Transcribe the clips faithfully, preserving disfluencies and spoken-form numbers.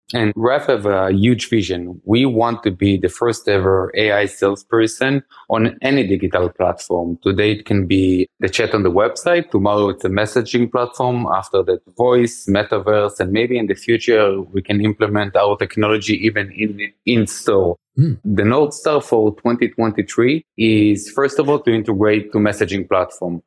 And Rep have a huge vision. We want to be the first ever A I salesperson on any digital platform. Today it can be the chat on the website. Tomorrow it's a messaging platform. After that, voice, metaverse, and maybe in the future we can implement our technology even in in store. Mm. The North Star for twenty twenty-three is, first of all, to integrate to messaging platform.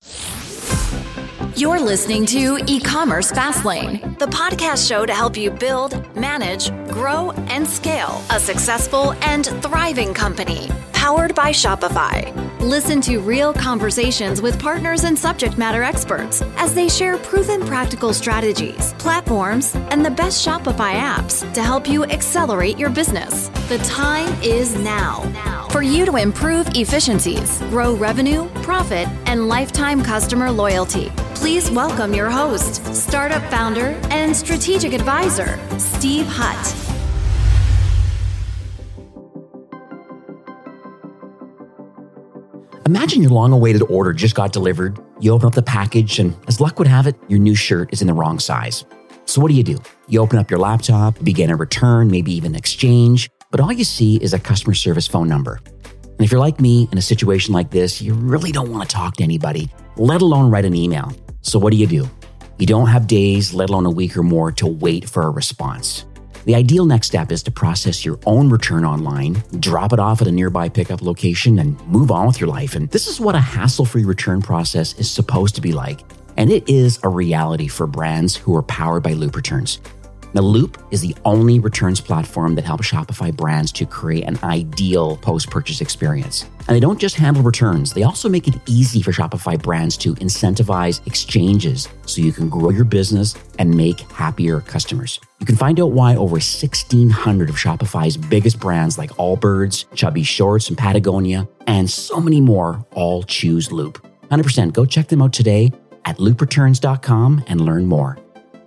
You're listening to E-commerce Fastlane, the podcast show to help you build, manage, grow, and scale a successful and thriving company, powered by Shopify. Listen to real conversations with partners and subject matter experts as they share proven practical strategies, platforms, and the best Shopify apps to help you accelerate your business. The time is now for you to improve efficiencies, grow revenue, profit, and lifetime customer loyalty. Please welcome your host, startup founder, and strategic advisor, Steve Hutt. Imagine your long-awaited order just got delivered. You open up the package, and as luck would have it, your new shirt is in the wrong size. So what do you do? You open up your laptop, begin a return, maybe even exchange, but all you see is a customer service phone number. And if you're like me in a situation like this, you really don't want to talk to anybody, let alone write an email. So what do you do? You don't have days, let alone a week or more, to wait for a response. The ideal next step is to process your own return online, drop it off at a nearby pickup location, and move on with your life. And this is what a hassle-free return process is supposed to be like. And it is a reality for brands who are powered by Loop Returns. Now, Loop is the only returns platform that helps Shopify brands to create an ideal post-purchase experience. And they don't just handle returns, they also make it easy for Shopify brands to incentivize exchanges so you can grow your business and make happier customers. You can find out why over sixteen hundred of Shopify's biggest brands like Allbirds, Chubby Shorts, and Patagonia, and so many more all choose Loop. one hundred percent go check them out today at loop returns dot com and learn more.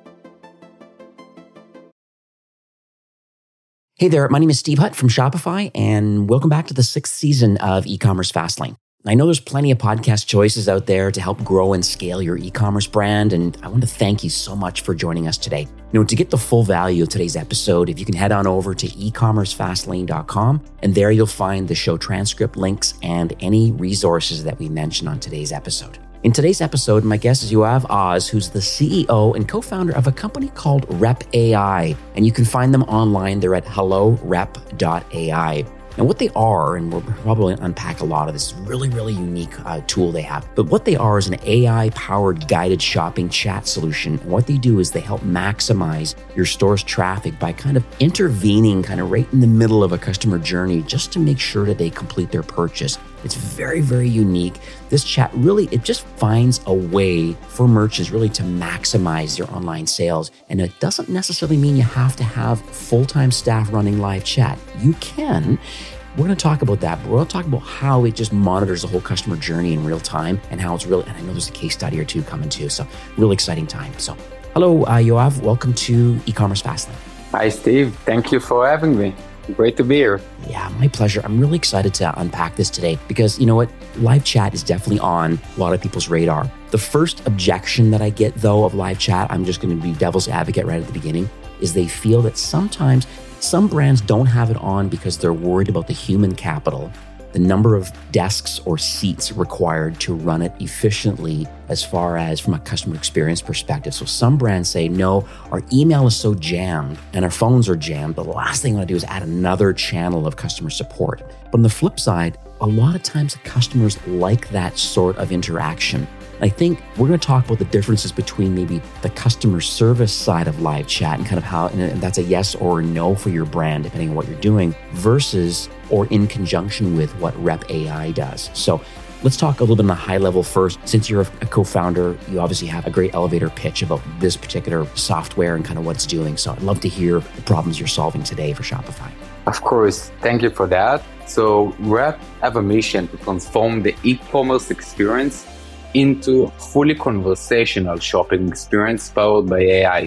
Hey there, my name is Steve Hutt from Shopify, and welcome back to the sixth season of E-commerce Fastlane. I know there's plenty of podcast choices out there to help grow and scale your e-commerce brand, and I want to thank you so much for joining us today. You know, to get the full value of today's episode, if you can head on over to e commerce fastlane dot com, and there you'll find the show transcript links and any resources that we mentioned on today's episode. In today's episode, my guest is Yoav Oz, who's the C E O and co-founder of a company called Rep A I. And you can find them online. They're at hello rep dot A I. And what they are, and we'll probably unpack a lot of this really, really unique uh, tool they have. But what they are is an A I-powered guided shopping chat solution. And what they do is they help maximize your store's traffic by kind of intervening kind of right in the middle of a customer journey just to make sure that they complete their purchase. It's very, very unique. This chat really, it just finds a way for merchants really to maximize their online sales. And it doesn't necessarily mean you have to have full-time staff running live chat. You can. We're going to talk about that, but we're going to talk about how it just monitors the whole customer journey in real time and how it's really, and I know there's a case study or two coming too. So really exciting time. So hello, uh, Yoav. Welcome to E-commerce Fastlane. Hi, Steve. Thank you for having me. Great to be here. Yeah, my pleasure. I'm really excited to unpack this today because, you know what, live chat is definitely on a lot of people's radar. The first objection that I get, though, of live chat, I'm just going to be devil's advocate right at the beginning, is they feel that sometimes some brands don't have it on because they're worried about the human capital, the number of desks or seats required to run it efficiently as far as from a customer experience perspective. So some brands say, no, our email is so jammed and our phones are jammed, but the last thing I want to do is add another channel of customer support. But on the flip side, a lot of times customers like that sort of interaction. I think we're going to talk about the differences between maybe the customer service side of live chat and kind of how, and that's a yes or a no for your brand, depending on what you're doing, versus or in conjunction with what Rep A I does. So let's talk a little bit on a high level first. Since you're a co-founder, you obviously have a great elevator pitch about this particular software and kind of what it's doing. So I'd love to hear the problems you're solving today for Shopify. Of course. Thank you for that. So Rep have a mission to transform the e-commerce experience into a fully conversational shopping experience powered by A I.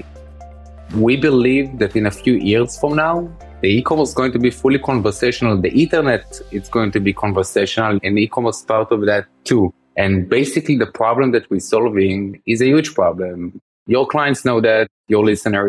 We believe that in a few years from now, the e-commerce is going to be fully conversational. The internet is going to be conversational, and e-commerce part of that too. And basically the problem that we're solving is a huge problem. Your clients know that, your listeners.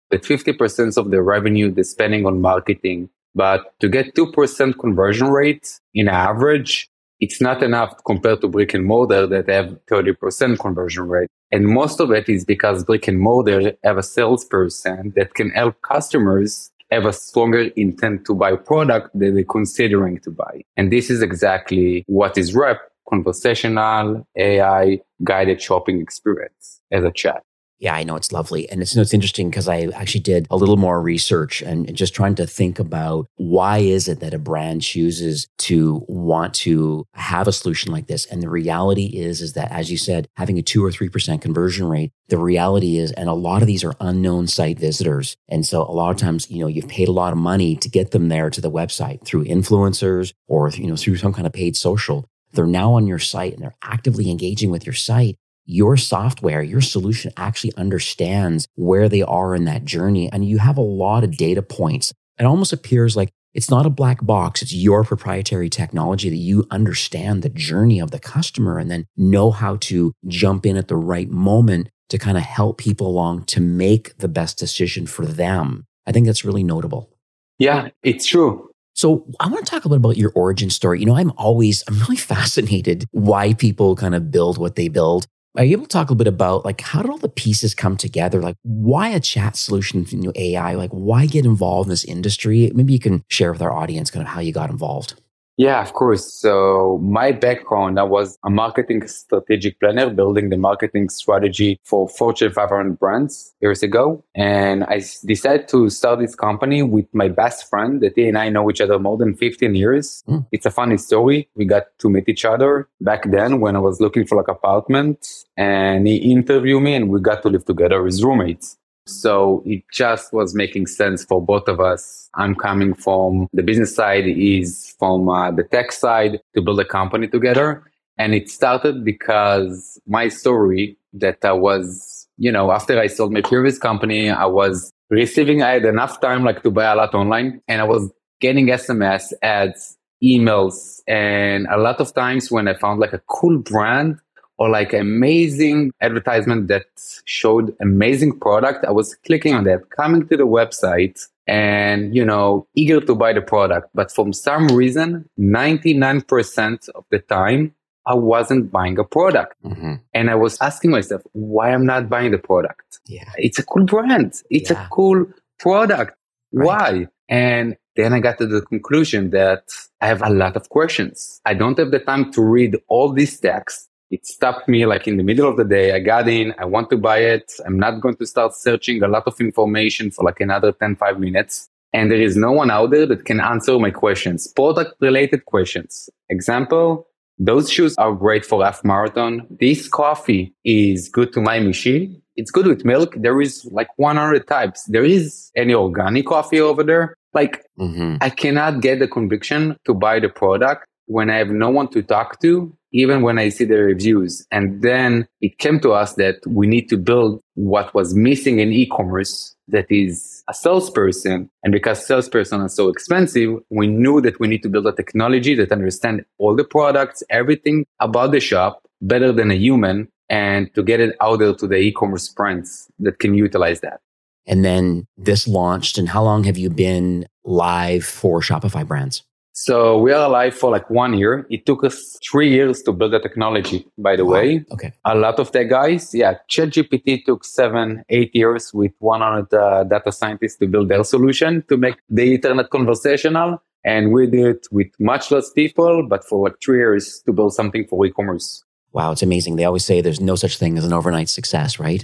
that fifty percent of the revenue they're spending on marketing. But to get two percent conversion rate in average, it's not enough compared to brick and mortar that have thirty percent conversion rate. And most of it is because brick and mortar have a salesperson that can help customers have a stronger intent to buy product that they're considering to buy. And this is exactly what is Rep, conversational A I guided shopping experience as a chat. Yeah, I know, it's lovely. And it's, you know, it's interesting because I actually did a little more research and just trying to think about why is it that a brand chooses to want to have a solution like this. And the reality is, is that, as you said, having a two or three percent conversion rate, the reality is, and a lot of these are unknown site visitors. And so a lot of times, you know, you've paid a lot of money to get them there to the website through influencers or, you know, through some kind of paid social. They're now on your site and they're actively engaging with your site. Your software, your solution actually understands where they are in that journey. And you have a lot of data points. It almost appears like it's not a black box. It's your proprietary technology that you understand the journey of the customer and then know how to jump in at the right moment to kind of help people along to make the best decision for them. I think that's really notable. Yeah, it's true. So I want to talk a little bit about your origin story. You know, I'm always, I'm really fascinated why people kind of build what they build. Are you able to talk a little bit about, like, how did all the pieces come together? Like, why a chat solution, you know, A I? Like, why get involved in this industry? Maybe you can share with our audience kind of how you got involved. Yeah, of course. So my background, I was a marketing strategic planner, building the marketing strategy for Fortune five hundred brands years ago. And I decided to start this company with my best friend that he and I know each other more than fifteen years. Mm. It's a funny story. We got to meet each other back then when I was looking for like apartment, and he interviewed me and we got to live together as roommates. So it just was making sense for both of us. I'm coming from the business side, he's from uh, the tech side, to build a company together. And it started because my story that I was, you know, after I sold my previous company, I was receiving, I had enough time like to buy a lot online, and I was getting S M S ads, emails, and a lot of times when I found like a cool brand or like amazing advertisement that showed amazing product, I was clicking on that, coming to the website and, you know, eager to buy the product. But for some reason, ninety-nine percent of the time, I wasn't buying a product. Mm-hmm. And I was asking myself, why I'm not buying the product? Yeah. It's a cool brand. It's yeah. a cool product. Right. Why? And then I got to the conclusion that I have a lot of questions. I don't have the time to read all these texts. It stopped me like in the middle of the day. I got in, I want to buy it. I'm not going to start searching a lot of information for like another ten, five minutes. And there is no one out there that can answer my questions, product related questions. Example, those shoes are great for half marathon. This coffee is good to my machine. It's good with milk. There is like one hundred types. There is any organic coffee over there. Like mm-hmm. I cannot get the conviction to buy the product when I have no one to talk to, even when I see the reviews. And then it came to us that we need to build what was missing in e-commerce, that is a salesperson. And because salesperson are so expensive, we knew that we need to build a technology that understands all the products, everything about the shop better than a human, and to get it out there to the e-commerce brands that can utilize that. And then this launched, and how long have you been live for Shopify brands? So we are alive for like one year. It took us three years to build the technology, by the wow. way. Okay. A lot of tech guys, yeah, ChatGPT took seven, eight years with one hundred uh, data scientists to build their solution to make the internet conversational. And we did it with much less people, but for like three years to build something for e-commerce. Wow, it's amazing. They always say there's no such thing as an overnight success, right?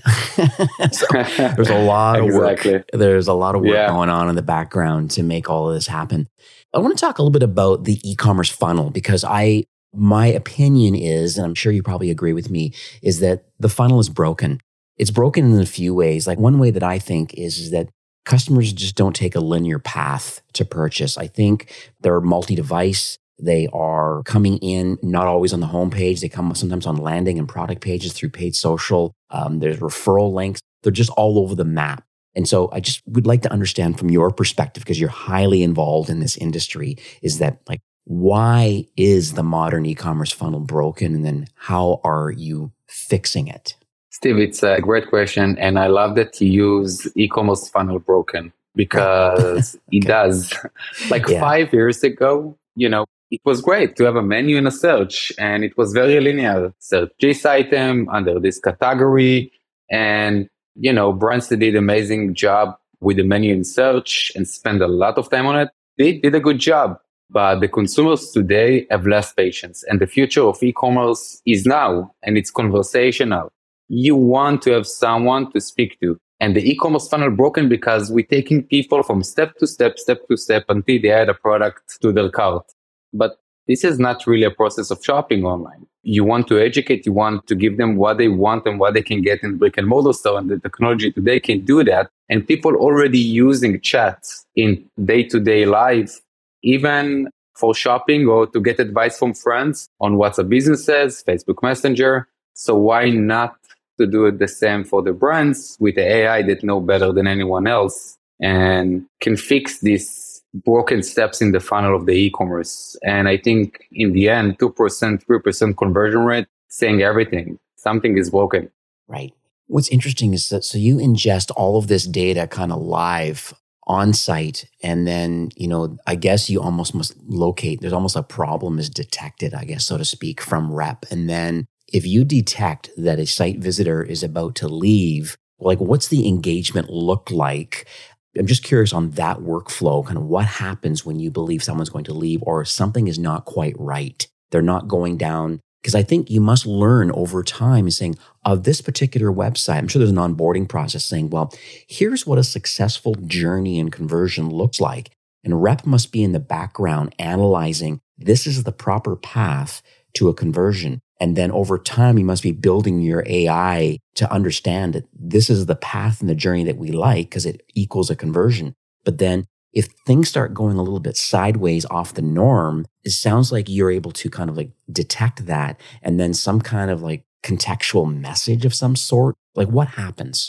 So there's a lot of exactly. work. There's a lot of work yeah. going on in the background to make all of this happen. I want to talk a little bit about the e-commerce funnel, because I, my opinion is, and I'm sure you probably agree with me, is that the funnel is broken. It's broken in a few ways. Like one way that I think is, is that customers just don't take a linear path to purchase. I think they're multi-device. They are coming in, not always on the homepage. They come sometimes on landing and product pages through paid social. Um, there's referral links. They're just all over the map. And so I just would like to understand from your perspective, because you're highly involved in this industry, is that like, why is the modern e-commerce funnel broken? And then how are you fixing it? Steve, it's a great question. And I love that you use e-commerce funnel broken because okay. It does. Like yeah. five years ago, you know, it was great to have a menu and a search, and it was very linear. Search this item under this category. And, you know, brands that did an amazing job with the menu and search and spend a lot of time on it, they did a good job. But the consumers today have less patience, and the future of e-commerce is now, and it's conversational. You want to have someone to speak to. And the e-commerce funnel broken because we're taking people from step to step, step to step until they add a product to their cart. But this is not really a process of shopping online. You want to educate, you want to give them what they want and what they can get in brick and mortar store. And the technology today can do that. And people already using chats in day-to-day life, even for shopping or to get advice from friends on WhatsApp businesses, Facebook Messenger. So why not to do it the same for the brands with the A I that know better than anyone else and can fix these broken steps in the funnel of the e-commerce. And I think in the end, two percent, three percent conversion rate, saying everything, something is broken. Right. What's interesting is that, so you ingest all of this data kind of live on site, and then, you know, I guess you almost must locate, there's almost a problem is detected, I guess, so to speak, from rep. And then if you detect that a site visitor is about to leave, like what's the engagement look like? I'm just curious on that workflow, kind of what happens when you believe someone's going to leave or something is not quite right. They're not going down. Because I think you must learn over time saying, of this particular website, I'm sure there's an onboarding process saying, well, here's what a successful journey and conversion looks like. And rep must be in the background analyzing, this is the proper path to a conversion. And then over time, you must be building your A I to understand that this is the path and the journey that we like because it equals a conversion. But then if things start going a little bit sideways off the norm, it sounds like you're able to kind of like detect that and then some kind of like contextual message of some sort. Like what happens?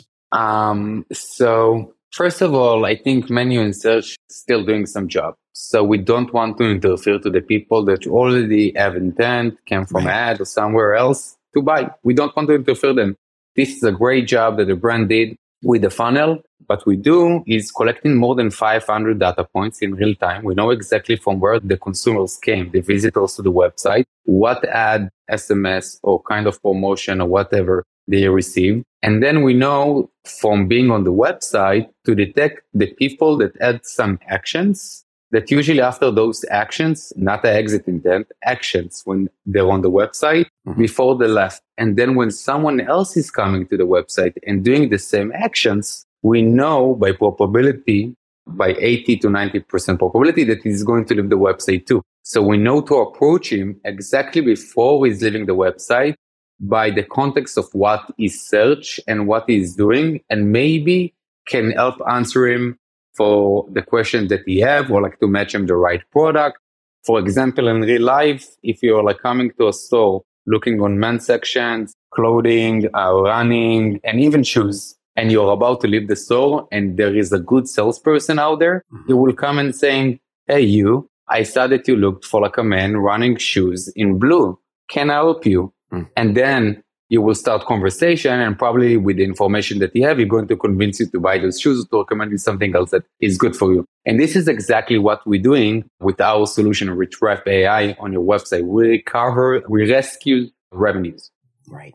Um, so first of all, I think menu and search still doing some job. So we don't want to interfere to the people that already have intent, came from right. ad or somewhere else to buy. We don't want to interfere them. This is a great job that the brand did with the funnel. What we do is collecting more than five hundred data points in real time. We know exactly from where the consumers came, the visitors to the website, what ad, S M S, or kind of promotion or whatever they received. And then we know from being on the website to detect the people that had some actions that usually after those actions, not the exit intent, actions when they're on the website mm-hmm. before they left. And then when someone else is coming to the website and doing the same actions, we know by probability, by eighty to ninety percent probability that he's going to leave the website too. So we know to approach him exactly before he's leaving the website by the context of what he searched and what he's doing, and maybe can help answer him for the questions that he have or like to match him the right product. For example, in real life, if you're like coming to a store, looking on men's sections, clothing, uh, running, and even shoes, and you're about to leave the store and there is a good salesperson out there, mm-hmm. you will come and saying, hey, you, I saw that you looked for like a man running shoes in blue. Can I help you? Mm-hmm. And then you will start conversation, and probably with the information that you have, you're going to convince you to buy those shoes, to recommend you something else that is good for you. And this is exactly what we're doing with our solution with Rep A I on your website. We recover, we rescue revenues. Right.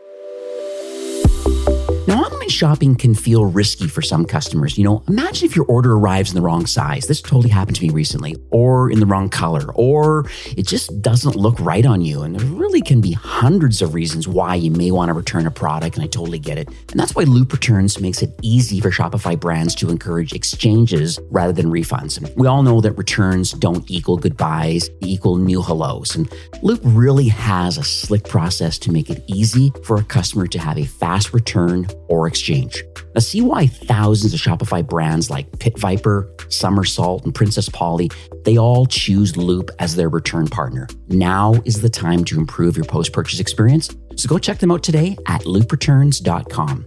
Now, online shopping can feel risky for some customers. You know, imagine if your order arrives in the wrong size. This totally happened to me recently. Or in the wrong color. Or it just doesn't look right on you. And there really can be hundreds of reasons why you may want to return a product, and I totally get it. And that's why Loop Returns makes it easy for Shopify brands to encourage exchanges rather than refunds. And we all know that returns don't equal goodbyes, they equal new hellos. And Loop really has a slick process to make it easy for a customer to have a fast return or exchange. Now, see why thousands of Shopify brands like Pit Viper, Somersault, and Princess Polly, they all choose Loop as their return partner. Now is the time to improve your post-purchase experience. So go check them out today at loop returns dot com.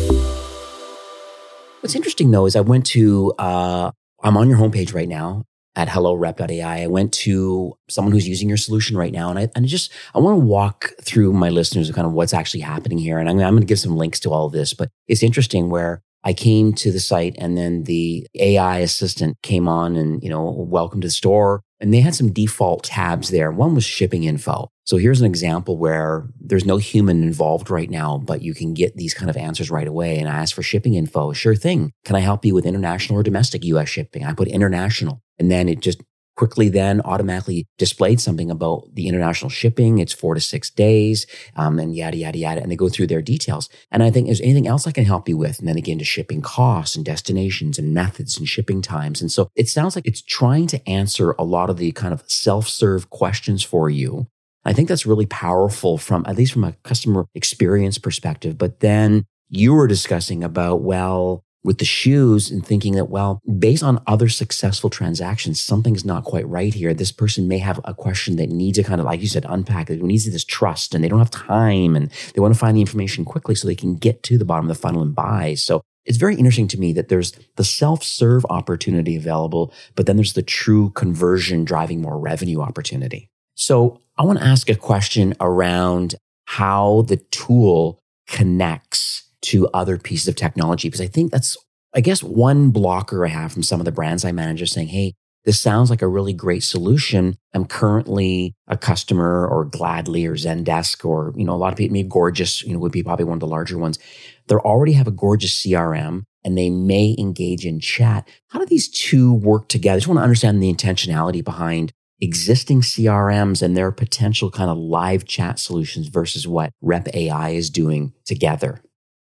What's interesting though is I went to, uh, I'm on your homepage right now, at hello rep dot A I, I went to someone who's using your solution right now. And I, and I just, I want to walk through my listeners of kind of what's actually happening here. And I'm, I'm going to give some links to all of this, but it's interesting where I came to the site and then the A I assistant came on and, you know, welcome to the store. And they had some default tabs there. One was shipping info. So here's an example where there's no human involved right now, but you can get these kind of answers right away. And I asked for shipping info. Sure thing. Can I help you with international or domestic U S shipping? I put international. And then it just quickly then automatically displayed something about the international shipping. It's four to six days, um, and yada, yada, yada. And they go through their details. And I think, is anything else I can help you with? And then again, to shipping costs and destinations and methods and shipping times. And so it sounds like it's trying to answer a lot of the kind of self-serve questions for you. I think that's really powerful from, at least from a customer experience perspective. But then you were discussing about, well, with the shoes and thinking that, well, based on other successful transactions, something's not quite right here. This person may have a question that needs to kind of, like you said, unpack it. It needs this trust and they don't have time and they want to find the information quickly so they can get to the bottom of the funnel and buy. So it's very interesting to me that there's the self-serve opportunity available, but then there's the true conversion driving more revenue opportunity. So I want to ask a question around how the tool connects to other pieces of technology, because I think that's, I guess, one blocker I have from some of the brands I manage are saying, hey, this sounds like a really great solution. I'm currently a customer or Gladly or Zendesk or, you know, a lot of people, maybe Gorgias, you know, would be probably one of the larger ones. They already have a gorgeous C R M and they may engage in chat. How do these two work together? I just want to understand the intentionality behind existing C R Ms and their potential kind of live chat solutions versus what Rep A I is doing together.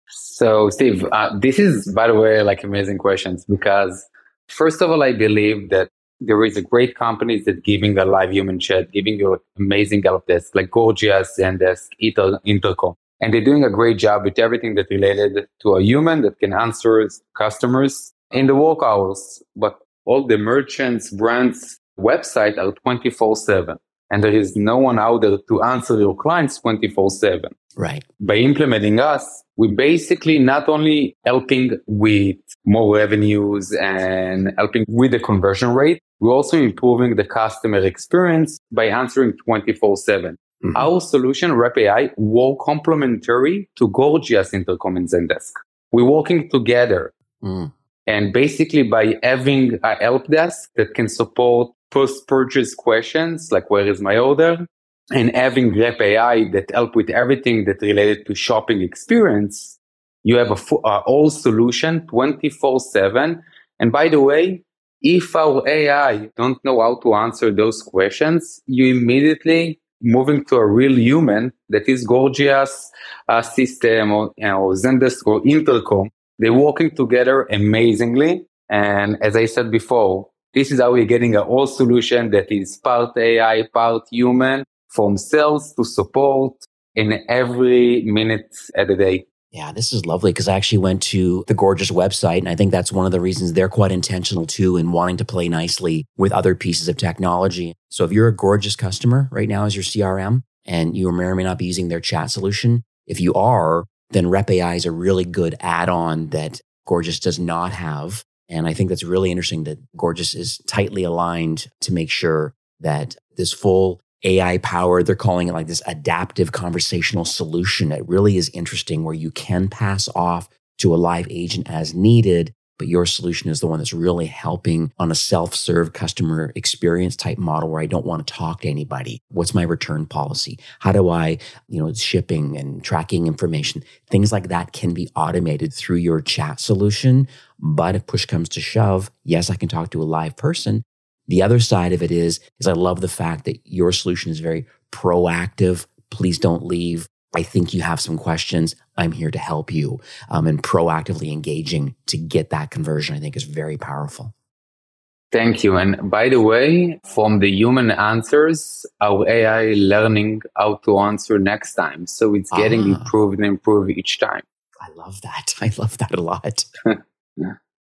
So, Steve, uh, this is, by the way, like amazing questions because, first of all, I believe that there is a great companies that giving a live human chat, giving you amazing help desk like Gorgias, Zendesk, Inter- Intercom. And they're doing a great job with everything that related to a human that can answer customers in the work hours. But all the merchants, brands, website are twenty-four seven. And there is no one out there to answer your clients twenty-four seven. Right. By implementing us, we basically not only helping with more revenues and helping with the conversion rate, we're also improving the customer experience by answering twenty-four seven. Mm-hmm. Our solution, Rep A I, work complementary to Gorgias, Intercom, and Zendesk. We're working together. Mm. And basically by having a help desk that can support post-purchase questions like where is my order, and having Rep A I that help with everything that related to shopping experience, you have a full, uh, whole solution twenty-four seven. And by the way, if our A I don't know how to answer those questions, you immediately moving to a real human that is Gorgias uh, system or, you know, Zendesk or Intercom. They're working together amazingly. And as I said before, this is how we're getting a whole solution that is part A I, part human, from sales to support in every minute of the day. Yeah, this is lovely because I actually went to the Gorgias website, and I think that's one of the reasons they're quite intentional too in wanting to play nicely with other pieces of technology. So if you're a Gorgias customer right now as your C R M and you may or may not be using their chat solution, if you are, then Rep A I is a really good add-on that Gorgias does not have. And I think that's really interesting that Gorgias is tightly aligned to make sure that this full A I powered, they're calling it like this adaptive conversational solution. It really is interesting where you can pass off to a live agent as needed, but your solution is the one that's really helping on a self-serve customer experience type model where I don't want to talk to anybody. What's my return policy? How do I, you know, shipping and tracking information, things like that can be automated through your chat solution. But if push comes to shove, yes, I can talk to a live person. The other side of it is, is I love the fact that your solution is very proactive. Please don't leave. I think you have some questions. I'm here to help you. Um, and proactively engaging to get that conversion, I think, is very powerful. Thank you. And by the way, from the human answers, our A I learning how to answer next time. So it's getting ah. improved and improved each time. I love that. I love that a lot.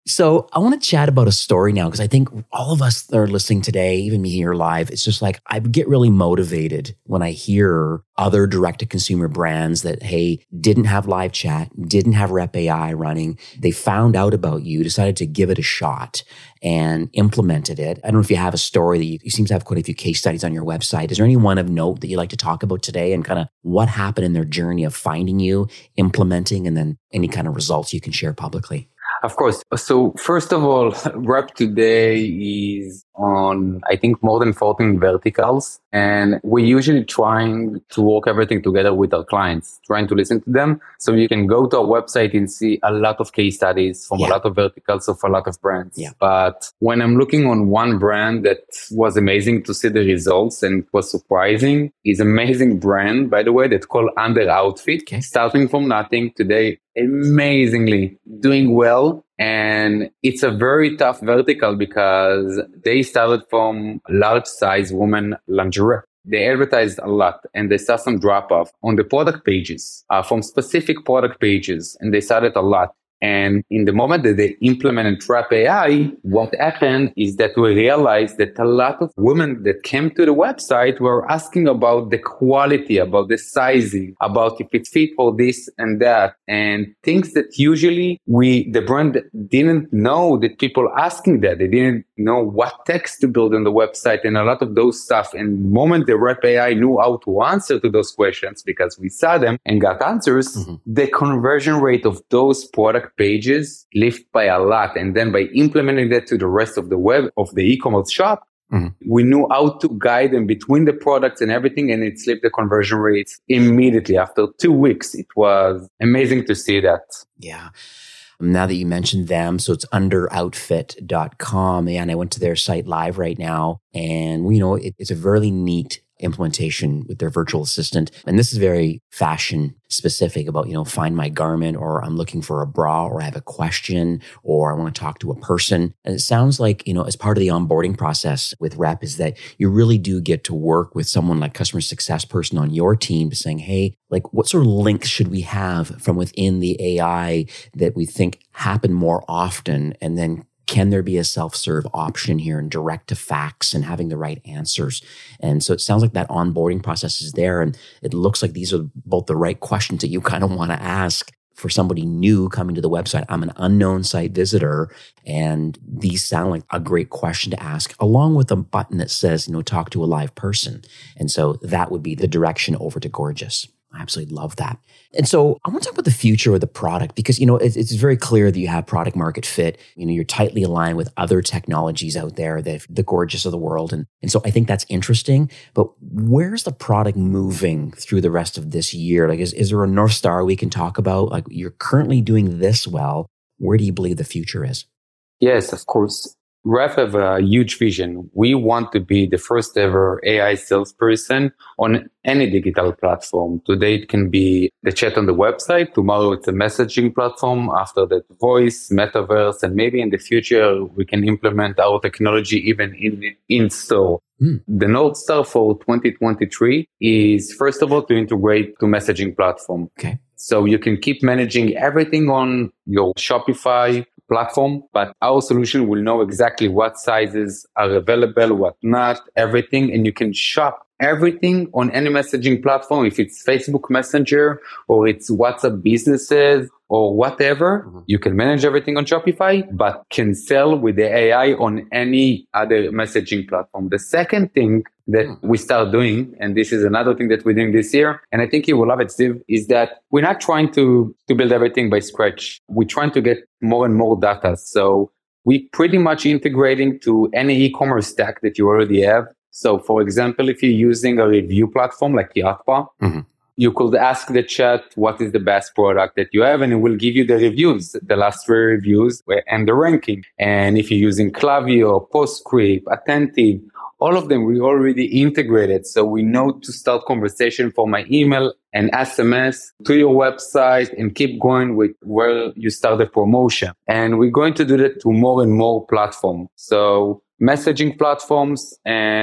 So I want to chat about a story now, because I think all of us that are listening today, even me here live, it's just like I get really motivated when I hear other direct-to-consumer brands that, hey, didn't have live chat, didn't have Rep A I running. They found out about you, decided to give it a shot and implemented it. I don't know if you have a story that you, you seem to have quite a few case studies on your website. Is there any one of note that you'd like to talk about today and kind of what happened in their journey of finding you, implementing, and then any kind of results you can share publicly? Of course. So first of all, Rep today is on, I think, more than fourteen verticals. And we're usually trying to work everything together with our clients, trying to listen to them. So you can go to our website and see a lot of case studies from yeah. a lot of verticals of a lot of brands. Yeah. But when I'm looking on one brand that was amazing to see the results and was surprising, is amazing brand, by the way, that's called Under Outfit, okay. starting from nothing today, amazingly doing well. And it's a very tough vertical because they started from large size women lingerie. They advertised a lot and they saw some drop off on the product pages uh, from specific product pages. And they saw it a lot. And in the moment that they implemented Rep A I, what happened is that we realized that a lot of women that came to the website were asking about the quality, about the sizing, about if it fit for this and that, and things that usually we, the brand didn't know that people asking that. They didn't know what text to build on the website and a lot of those stuff. And the moment the Rep A I knew how to answer to those questions, because we saw them and got answers, mm-hmm. the conversion rate of those product pages lift by a lot. And then by implementing that to the rest of the web of the e-commerce shop, mm-hmm. we knew how to guide them between the products and everything. And it slipped the conversion rates immediately. After two weeks, it was amazing to see that. Yeah. Now that you mentioned them, so it's under outfit dot com. And I went to their site live right now. And, you know, it, it's a really neat implementation with their virtual assistant. And this is very fashion specific about, you know, find my garment, or I'm looking for a bra, or I have a question, or I want to talk to a person. And it sounds like, you know, as part of the onboarding process with Rep is that you really do get to work with someone like customer success person on your team to saying, hey, like what sort of links should we have from within the A I that we think happen more often? And then can there be a self-serve option here and direct to facts and having the right answers? And so it sounds like that onboarding process is there. And it looks like these are both the right questions that you kind of want to ask for somebody new coming to the website. I'm an unknown site visitor. And these sound like a great question to ask, along with a button that says, you know, talk to a live person. And so that would be the direction over to Gorgias. I absolutely love that. And so I want to talk about the future of the product, because, you know, it's, it's very clear that you have product market fit. You know, you're tightly aligned with other technologies out there, the, the Gorgias of the world. And, and so I think that's interesting. But where's the product moving through the rest of this year? Like, is, is there a North Star we can talk about? Like, you're currently doing this well. Where do you believe the future is? Yes, of course. Rep have a huge vision. We want to be the first ever A I salesperson on any digital platform. Today it can be the chat on the website. Tomorrow it's a messaging platform. After that, voice, metaverse, and maybe in the future we can implement our technology even in in store. Mm. The North Star for twenty twenty-three is, first of all, to integrate to messaging platform. Okay. So you can keep managing everything on your Shopify platform, but our solution will know exactly what sizes are available, what not, everything. And you can shop everything on any messaging platform, if it's Facebook Messenger or it's WhatsApp businesses or whatever. Mm-hmm. You can manage everything on Shopify, but can sell with the A I on any other messaging platform. The second thing that we start doing, and this is another thing that we're doing this year, and I think you will love it, Steve, is that we're not trying to, to build everything by scratch. We're trying to get more and more data. So we pretty much integrating to any e-commerce stack that you already have. So for example, if you're using a review platform like Yotpa, mm-hmm. you could ask the chat, what is the best product that you have? And it will give you the reviews, the last three reviews and the ranking. And if you're using Klaviyo, PostScript, Attentive, all of them we already integrated. So we know to start conversation for my email and S M S to your website and keep going with where you start the promotion. And we're going to do that to more and more platforms. So messaging platforms and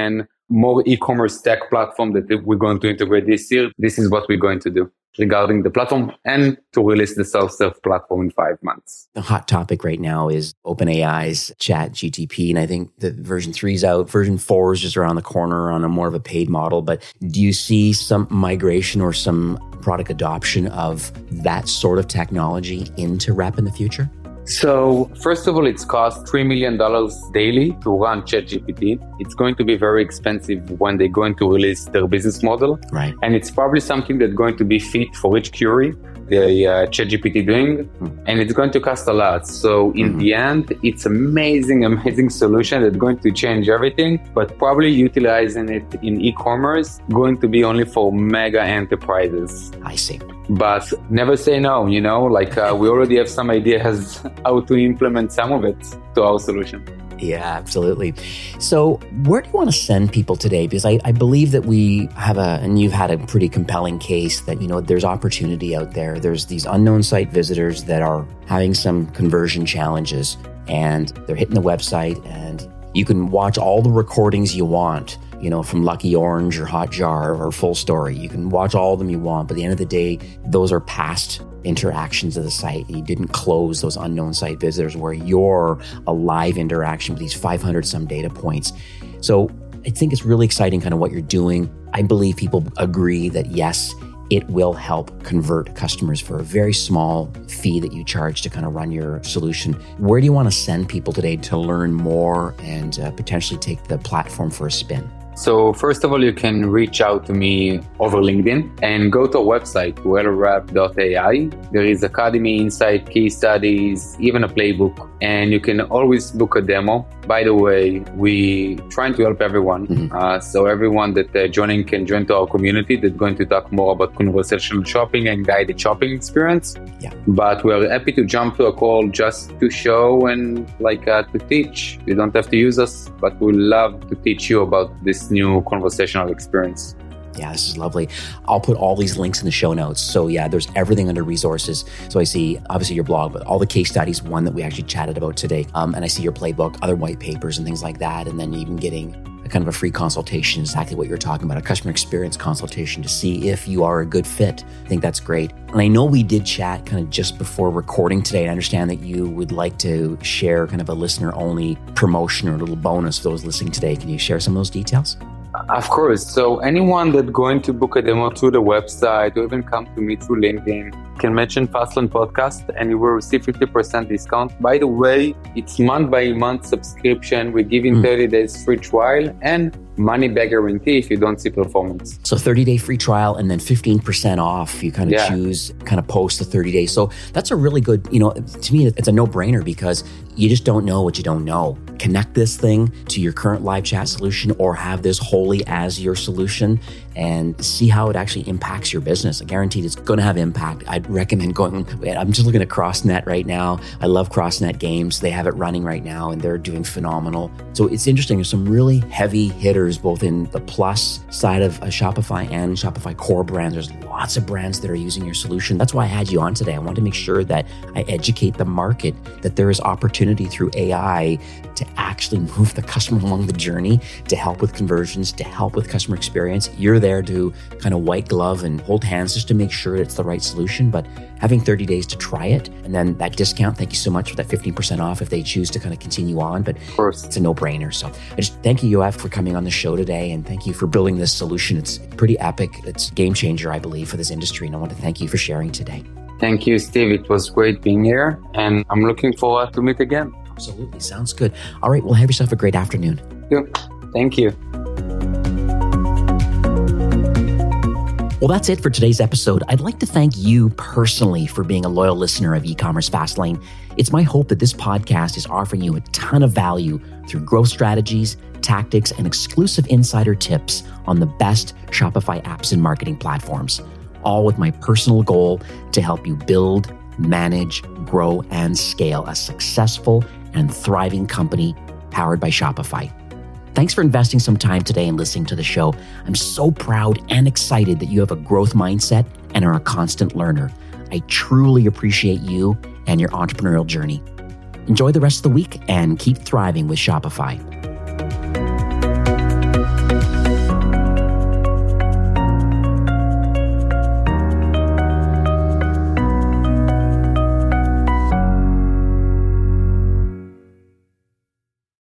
more e-commerce tech platform that we're going to integrate this year, this is what we're going to do regarding the platform and to release the self-serve platform in five months. The hot topic right now is OpenAI's Chat G T P. And I think that version three is out. Version four is just around the corner on a more of a paid model. But do you see some migration or some product adoption of that sort of technology into Rep in the future? So first of all, it's cost three million dollars daily to run ChatGPT. It's going to be very expensive when they're going to release their business model. Right. And it's probably something that's going to be fit for each query the uh, ChatGPT doing, mm. and it's going to cost a lot. So in mm-hmm. the end, it's amazing, amazing solution that's going to change everything, but probably utilizing it in e-commerce going to be only for mega enterprises. I see. But never say no, you know, like uh, we already have some ideas how to implement some of it to our solution. Yeah, absolutely. So where do you want to send people today? Because I, I believe that we have a, and you've had a pretty compelling case that, you know, there's opportunity out there. There's these unknown site visitors that are having some conversion challenges and they're hitting the website, and you can watch all the recordings you want, you know, from Lucky Orange or Hotjar or Full Story. You can watch all of them you want, but at the end of the day, those are past interactions of the site. You didn't close those unknown site visitors where you're a live interaction with these five hundred some data points. So I think it's really exciting kind of what you're doing. I believe people agree that yes, it will help convert customers for a very small fee that you charge to kind of run your solution. Where do you want to send people today to learn more and uh, potentially take the platform for a spin? So first of all, you can reach out to me over LinkedIn and go to our website, well rep dot A I. There is Academy, Insight, case studies, even a playbook, and you can always book a demo. By the way, we trying to help everyone. Mm-hmm. Uh, so everyone that uh, joining can join to our community that's going to talk more about conversational shopping and guided shopping experience. Yeah. But we're happy to jump to a call just to show and like uh, to teach. You don't have to use us, but we love to teach you about this new conversational experience. Yeah, this is lovely. I'll put all these links in the show notes. So yeah, there's everything under resources. So I see obviously your blog, but all the case studies, one that we actually chatted about today. Um, and I see your playbook, other white papers and things like that. And then even getting a kind of a free consultation, exactly what you're talking about, a customer experience consultation to see if you are a good fit. I think that's great. And I know we did chat kind of just before recording today. I understand that you would like to share kind of a listener only promotion or a little bonus for those listening today. Can you share some of those details? Of course. So anyone that's going to book a demo through the website or even come to me through LinkedIn can mention Fastlane Podcast and you will receive fifty percent discount. By the way, it's month by month subscription. We're giving mm. thirty days free trial and money back guarantee if you don't see performance. So thirty day free trial and then fifteen percent off. You kind of yeah. choose kind of post the thirty days. So that's a really good, you know, to me, it's a no brainer because you just don't know what you don't know. Connect this thing to your current live chat solution or have this wholly as your solution and see how it actually impacts your business. I guarantee it's going to have impact. I'd recommend going, I'm just looking at CrossNet right now. I love CrossNet Games. They have it running right now and they're doing phenomenal. So it's interesting. There's some really heavy hitters both in the plus side of a Shopify and Shopify core brands. There's lots of brands that are using your solution. That's why I had you on today. I wanted to make sure that I educate the market that there is opportunity through A I to actually move the customer along the journey, to help with conversions, to help with customer experience. You're there to kind of white glove and hold hands just to make sure it's the right solution. But having thirty days to try it, and then that discount, thank you so much for that fifteen percent off if they choose to kind of continue on. But of course, it's a no-brainer. So I just thank you, Yoav, for coming on the show today, and thank you for building this solution. It's pretty epic. It's a game changer, I believe, for this industry. And I want to thank you for sharing today. Thank you, Steve. It was great being here, and I'm looking forward to meet again. Absolutely. Sounds good. All right. Well, have yourself a great afternoon. Thank you. Well, that's it for today's episode. I'd like to thank you personally for being a loyal listener of E-commerce Fastlane. It's my hope that this podcast is offering you a ton of value through growth strategies, tactics, and exclusive insider tips on the best Shopify apps and marketing platforms, all with my personal goal to help you build, manage, grow, and scale a successful and thriving company powered by Shopify. Thanks for investing some time today and listening to the show. I'm so proud and excited that you have a growth mindset and are a constant learner. I truly appreciate you and your entrepreneurial journey. Enjoy the rest of the week and keep thriving with Shopify.